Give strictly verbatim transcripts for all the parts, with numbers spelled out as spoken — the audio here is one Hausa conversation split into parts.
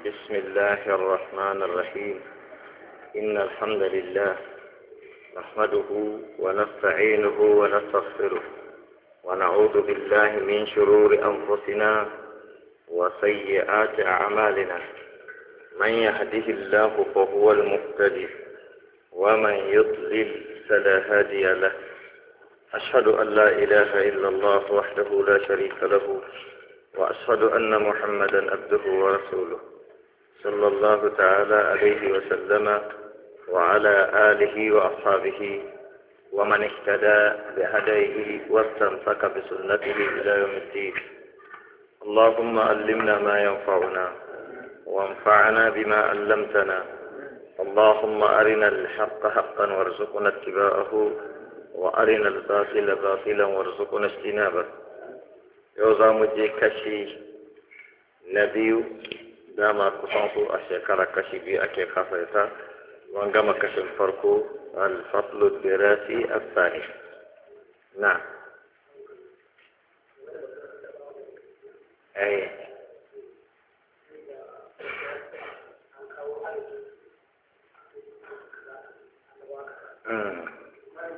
بسم الله الرحمن الرحيم. إن الحمد لله نحمده ونستعينه ونستغفره ونعوذ بالله من شرور أنفسنا وسيئات أعمالنا. من يهده الله فهو المهتدي ومن يضلل فلا هادي له. أشهد أن لا إله إلا الله وحده لا شريك له وأشهد أن محمدا عبده ورسوله صلى الله تعالى عليه وسلم وعلى آله وأصحابه ومن اهتدى بهديه واستمسك بسنته إلى يوم الدين. اللهم علمنا ما ينفعنا وانفعنا بما علمتنا. اللهم أرنا الحق حقا وارزقنا اتباعه وأرنا الباطل باطلا وارزقنا اجتنابه. يوزا مجي كشي نبيو داما كسانسو أشيكارا كشي بي أكي خافيتا وانغاما كشي الفرقو الفصل الدراسي الثاني. نعم. أي امم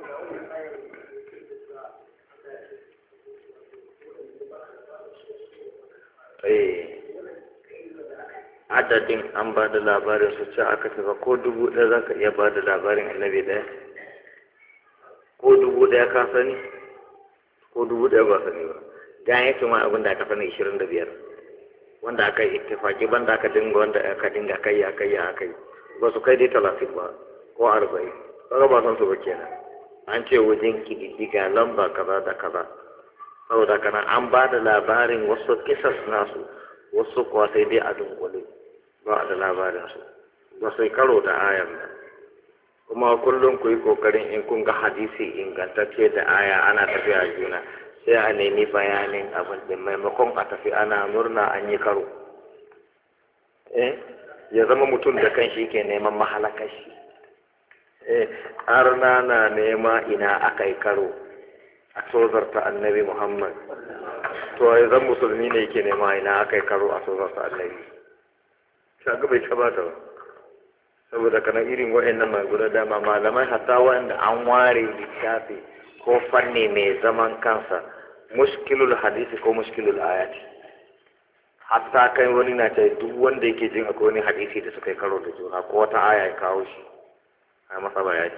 adadin an ba da labarin su ce aka tafa ko dubu ɗaya za ka iya ba da labarin annabi ɗaya ko dubu ɗaya ka sani ko dubu ɗaya ba sani ba dan yake ma abin da aka sani ishirin da biyar wanda aka yi ittifaki banda aka dinga wanda aka dinga kai ya kai ya kai ba su kai dai talatin ba ko arba'in kaga ba san su ba kenan an ce wajen kididdiga lamba kaza da kaza saboda kana an ba da labarin wasu kisas nasu wasu kuwa sai dai a dunkule ba da labarin su ba sai karo da ayan ba. Kuma kullum ku yi kokarin in kun ga hadisi ingantacce da aya ana tafiya juna sai a nemi bayanin abin da maimakon a tafi ana murna an yi karo eh ya zama mutum da kanshi ke neman mahalakashi eh arna na nema ina aka yi karo a tozarta annabi Muhammad to ya zan musulmi ne yake nema ina aka yi karo a tozarta annabi shaga bai tabata ba saboda kana irin wa'annan mai guda dama malamai hatta wanda an ware littafi ko fanni mai zaman kansa mushkilul hadisi ko mushkilul ayati hatta kai wani na ce duk wanda yake jin akwai wani hadisi da suka yi karo da juna ko wata aya ya kawo shi a masa bayani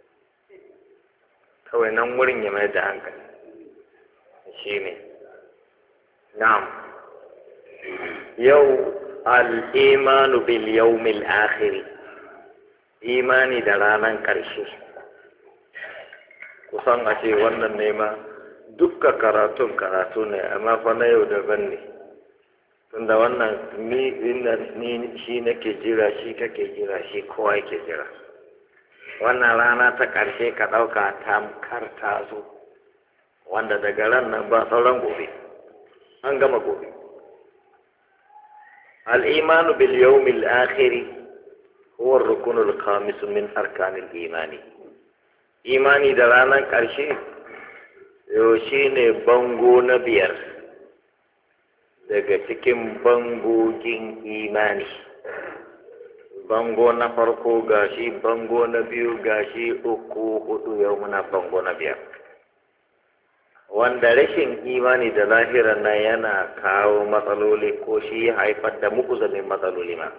kawai nan wurin ya mai da hankali shi ne. Na'am. Yau al-imanu bil yawmil akhir, imani da ranar ƙarshe. Kusan a ce wannan nema dukka karatun karatu ne amma fa na yau daban ne. Tunda wannan ni ni shi nake jira shi kake jira shi kowa yake jira. Wannan rana ta ƙarshe ka ɗauka tamkar ta zo wanda daga ran nan ba sauran gobe an gama gobe. Al'imanu bil yawmil akhiri huwa rukunul khamis min arkanil imani. Imani da ranar ƙarshe yau shi ne bango na biyar daga cikin bangogin imani. Bango na farko gashi, bango na biyu gashi, uku hudu yau muna bango na biyar. Wanda rashin imani da lahiran nan yana kawo matsaloli ko shi ya haifar da muku zamin matsaloli ma.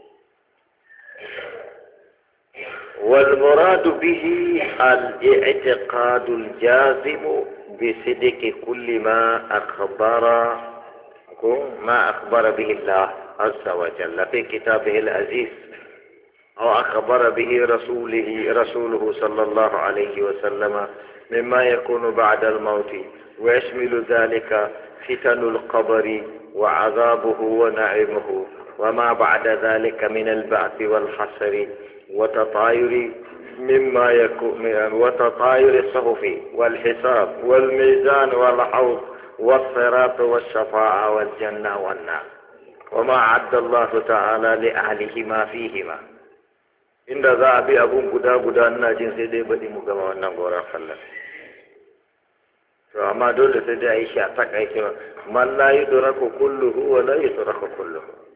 Wal muradu bihi al-i'tiqadu al-jazimu bi sidqi kulli ma akhbara ko ma akhbara bihi Allah azza wa jalla fi kitabihi al-aziz أو أخبر به رسوله رسوله صلى الله عليه وسلم مما يكون بعد الموت ويشمل ذلك فتن القبر وعذابه ونعيمه وما بعد ذلك من البعث والحشر وتطاير مما يكون وتطاير الصحف والحساب والميزان والحوض والصراط والشفاعة والجنة والنار وما عد الله تعالى لأهلهما فيهما. Inda za a bi abun guda guda ina jin sai dai baɗi mu gama wannan goron sallar. To amma dole sai dai a yi shi a takaice man la yudraku kulluhu wa la yudraku kulluhu.